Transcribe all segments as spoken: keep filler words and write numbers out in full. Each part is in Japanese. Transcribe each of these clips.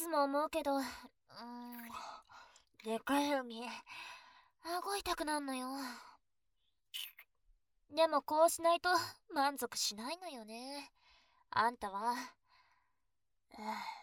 も思うけど、うーん、でかい海、顎痛くなんのよ。でもこうしないと満足しないのよね。あんたは？うん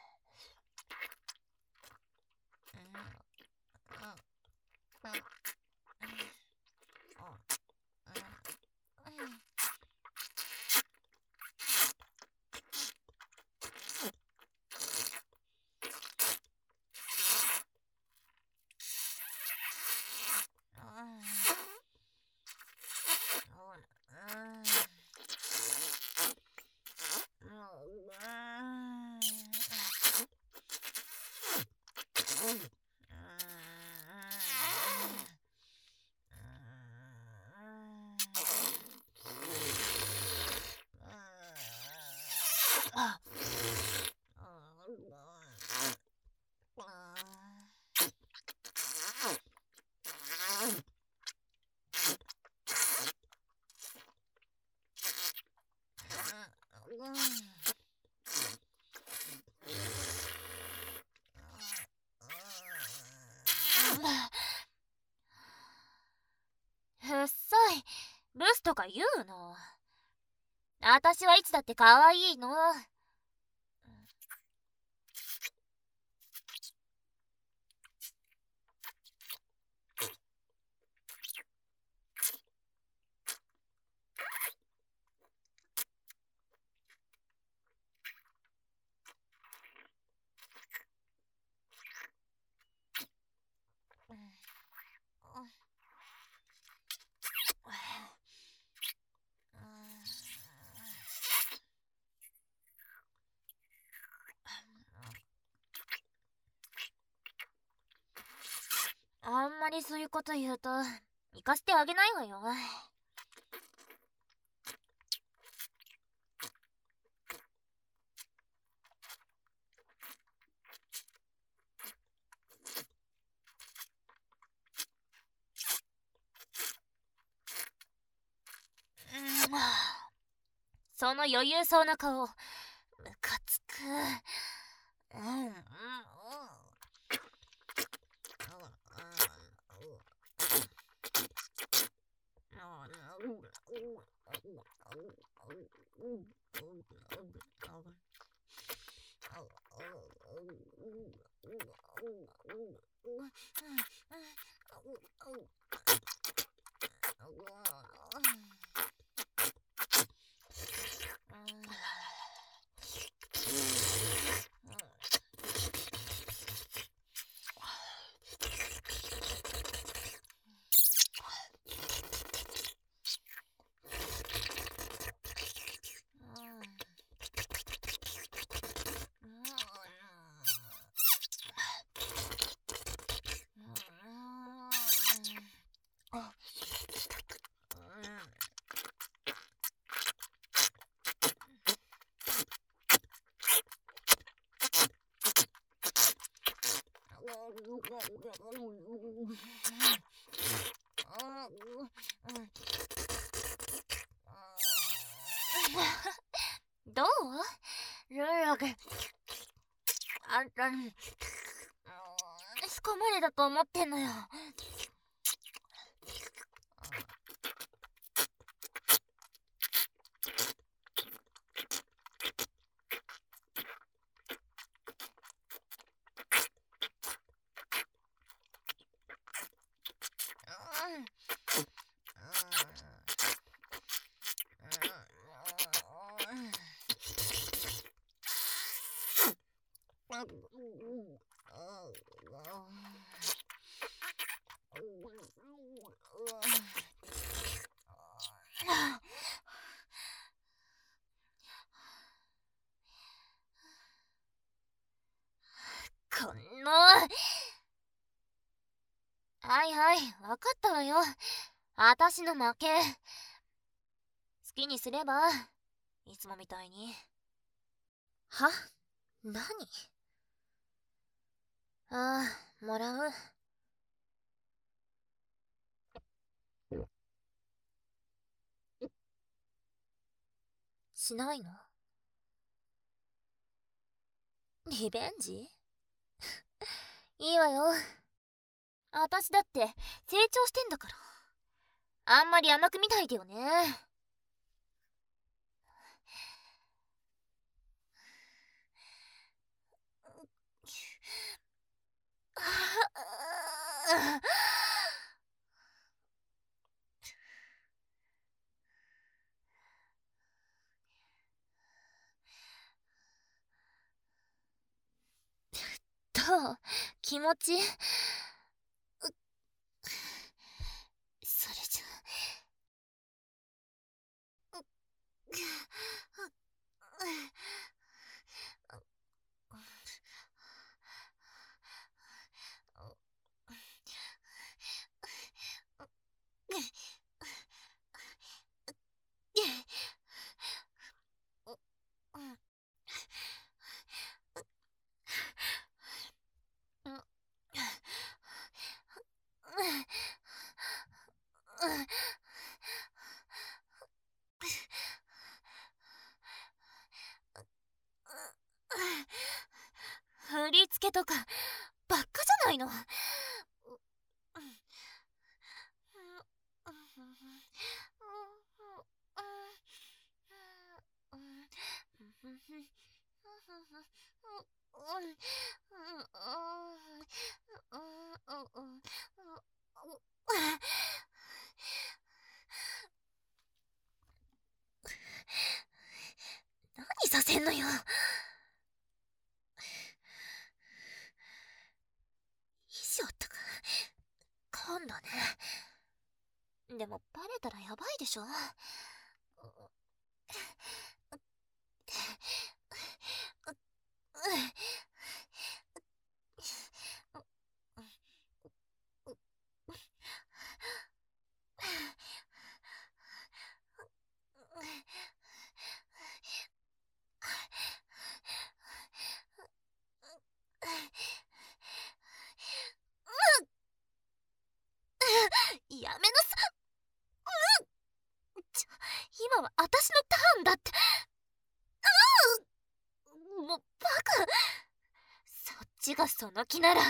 うっさい、ブスとか言うの。あたしはいつだって可愛いの。あんまりそういうこと言うと行かせてあげないわよ。その余裕そうな顔、ムカつく。うんうんうん。どう？ルルグ、あんたにそこまでだと思ってんのよ。この、はいはい、わかったわよ。あたしの負け。好きにすれば、いつもみたいに。は？何？ああ、もらう。しないの？リベンジ？ いいわよ。私だって成長してんだから。あんまり甘く見ないでよね。どう？気持ち？それじゃ振り付けとかばっかじゃないの。何させんのよ。衣装とか今度ね。でもバレたらやばいでしょ。やめなさ。ちょ、今は私のターンだって。もうバカ。そっちがその気なら。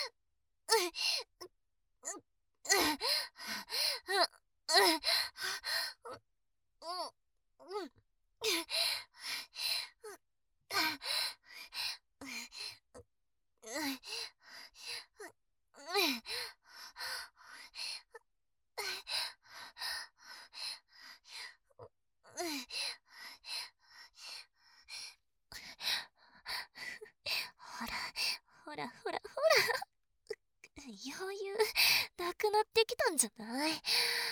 ほらほらほらほら、余裕なくなってきたんじゃない？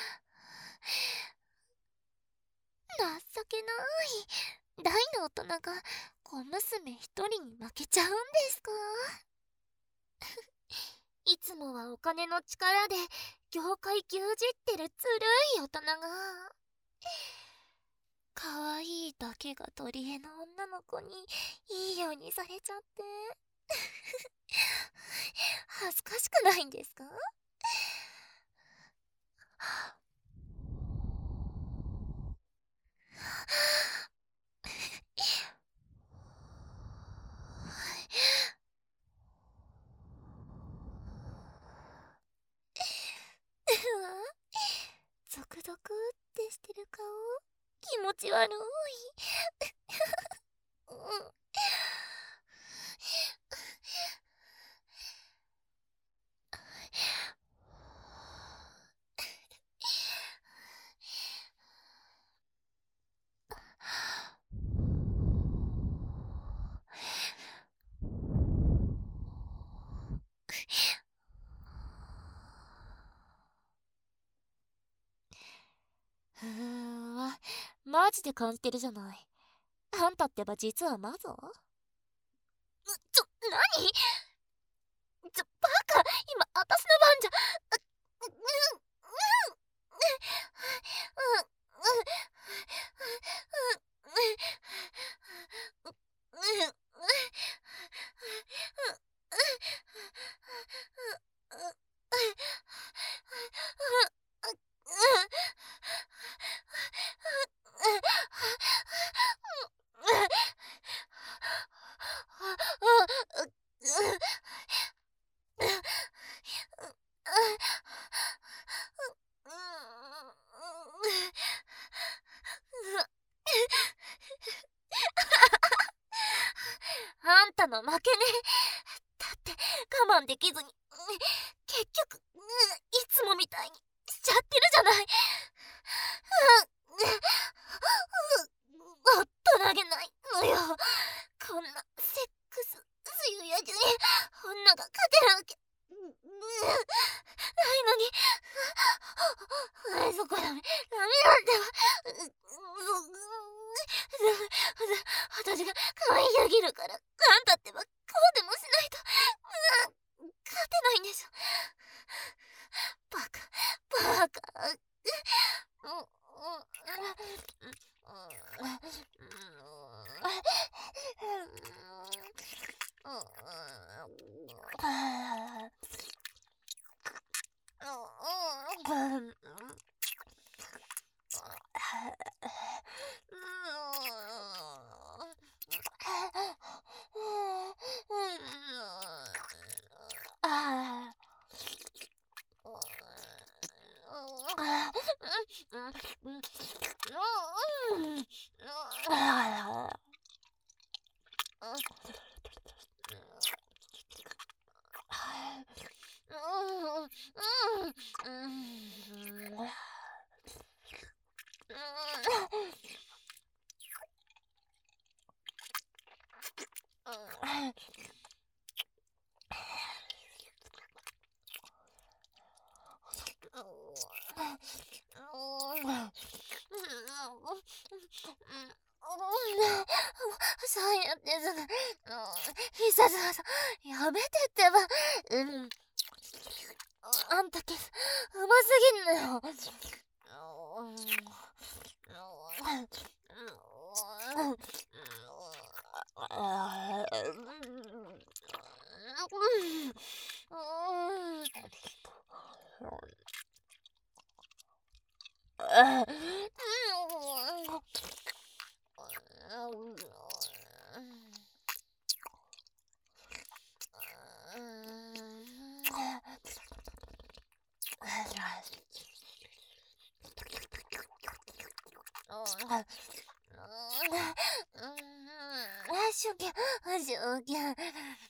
情けない。大の大人が小娘一人に負けちゃうんですか？いつもはお金の力で業界牛耳ってるずるい大人が、可愛いだけが取り柄の女の子にいいようにされちゃって恥ずかしくないんですか？ゾクゾクってしてる顔、気持ち悪い。うん。ふーわ、マジで感じてるじゃない。あんたってば実はマゾ？ちょ、なに？ちょ、バカ！今、あたしの番じゃ。う、う、う、 たの負けね。だって我慢できずに、結局、いつもみたいにしちゃってるじゃない。大人げないのよ。こんなセックス強いやつに女が勝てるわけないのに。あそこダメダメなんだよ。私が可愛すぎるから、あんたってばこうでもしないと勝てないんでしょ。バカバカ。そうやってすぐ必殺技やめてってば。うんあんたけうますぎんのよ。しょきゃしょきゃ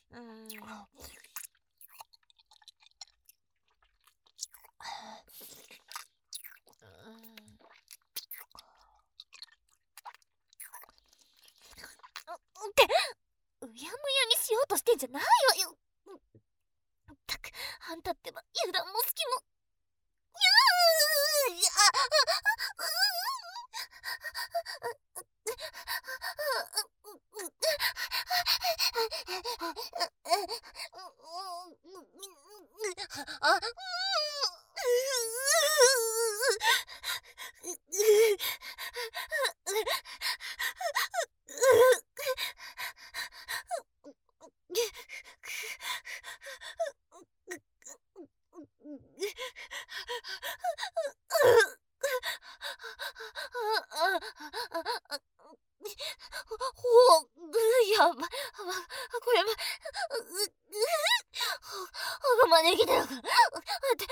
ってうやむやにしようとしてんじゃないわよ。ったくあんたってば油断も隙もやばこれはおがまねぎだよ。って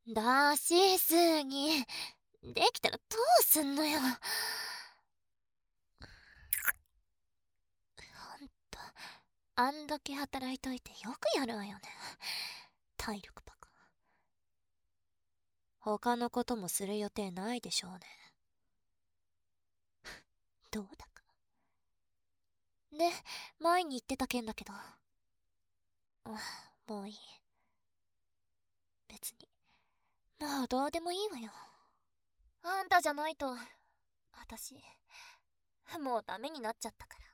出しすぎ。できたらどうすんのよ。ほんと、あんだけ働いといてよくやるわよね。体力バカ。他のこともする予定ないでしょうね。どうだか。で、前に言ってた件だけど。あ、もういい。別に。もうどうでもいいわよ。あんたじゃないと、私、もうダメになっちゃったから。